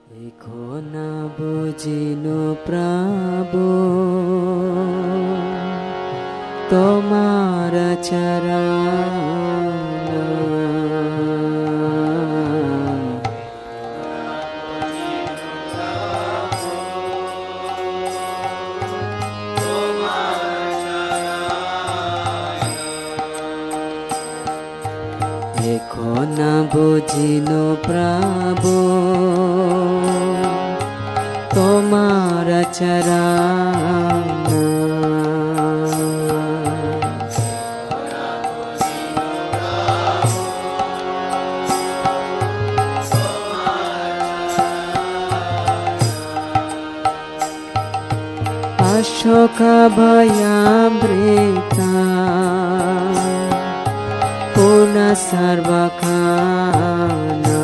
এখন বুঝিনু প্রভু তোমার চরণ এখন বুঝিনু প্রভু তোমার চরণ अशोक भयामृता पूर्ण सर्वखाना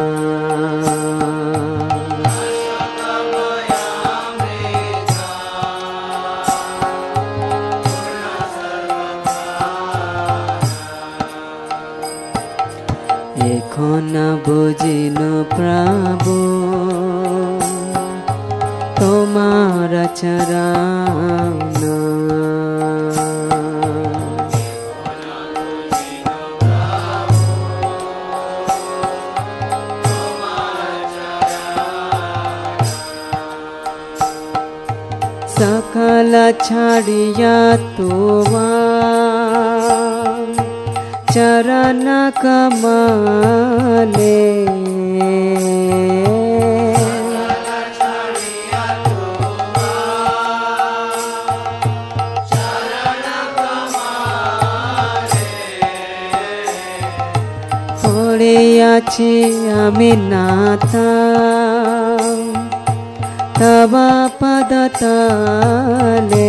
এখন বুঝিনু প্রভু তোমার চরণ सकल छाड़िया तुम्हार चरण कमले পড়িয়াছি আমি নাথা तव पदतले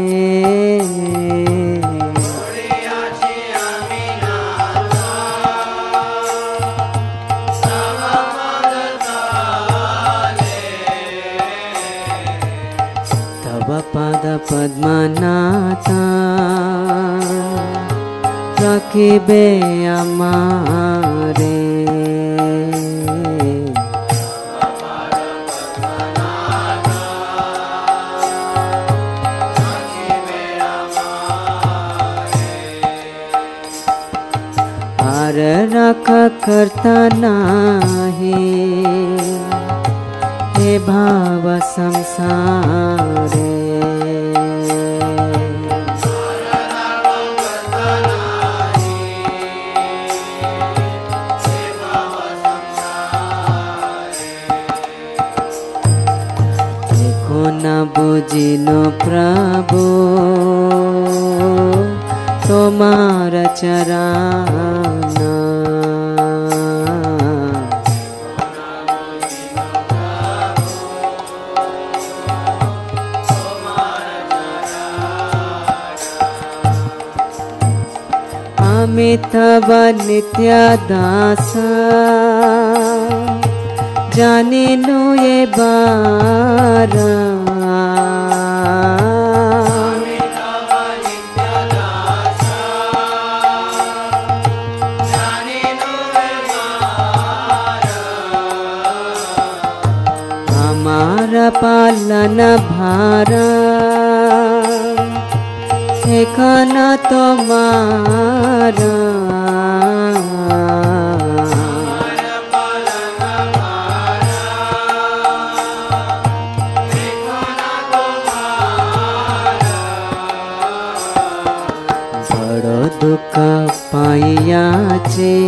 तव पद पद्मनाथा रखिबे आमारे रख करता नाही हे भाव संसारे এখন বুঝিনু প্রভু তোমার চরণ আমি তব নিত্য দাস জানিনু এবার আমার পালন ভারা এখন তোমার বড় দুঃখ পাইয়াছে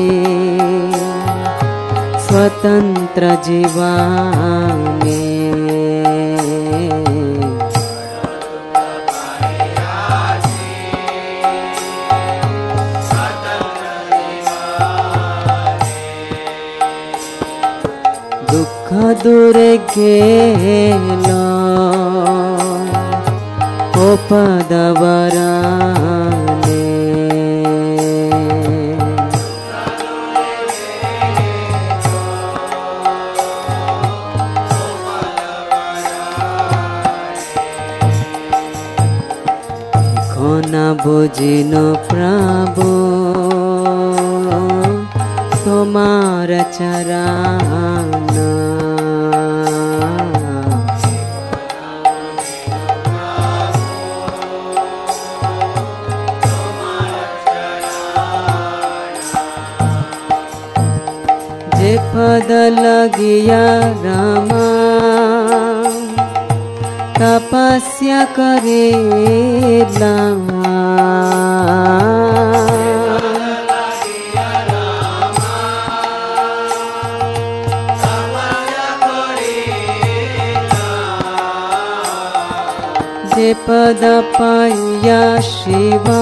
स्वतंत्र जीवाने दुख दूर गेल ओ पदवराने बुझिनु प्रभु তোমার চরণ लागिया रामा तपस्या करेला जे पद पाया शिवा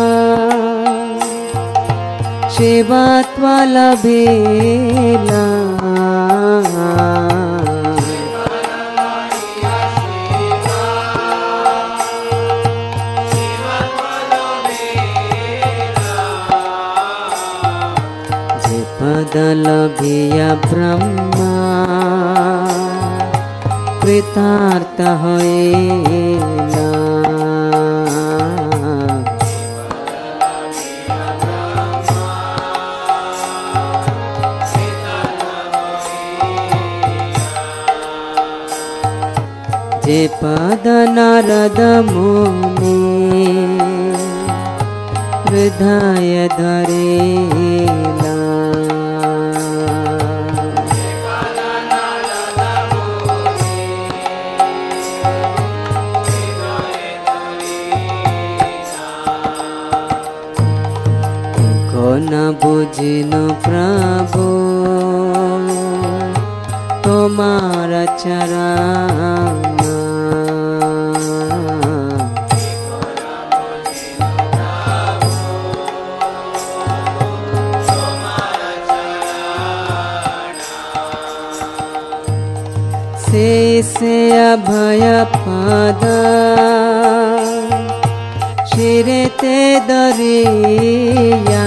शिवत्वा लभेला जे पद लभिया ब्रह्मा कृतार्थ होएला जे पद नारद मुनि हृदय धरेला न बुझिनु प्रभु तुम्हारा चरण से अभय पद शिरे ते दरिया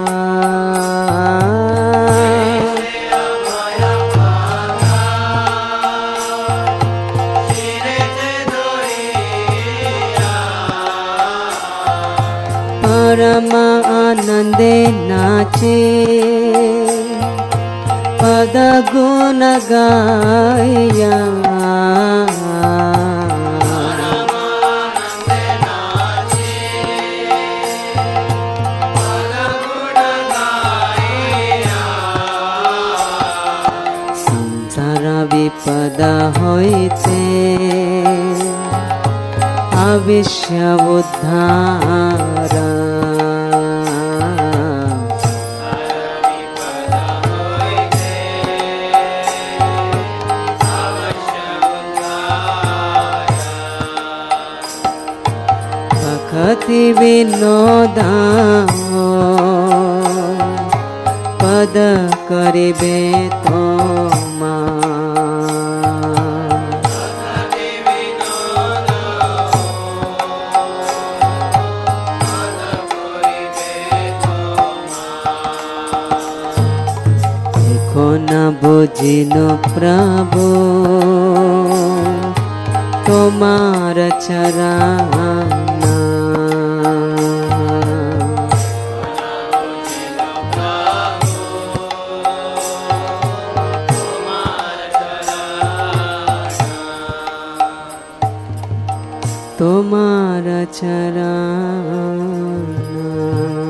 परम आनंदे नाचे पद गुण गाया संसार विपद होइते अविश्य उद्धार भक्ति विनोदा पद करिबे तोमा देखो न बुझिनु प्रभु तुम्हार चरण तुम्हारा चरण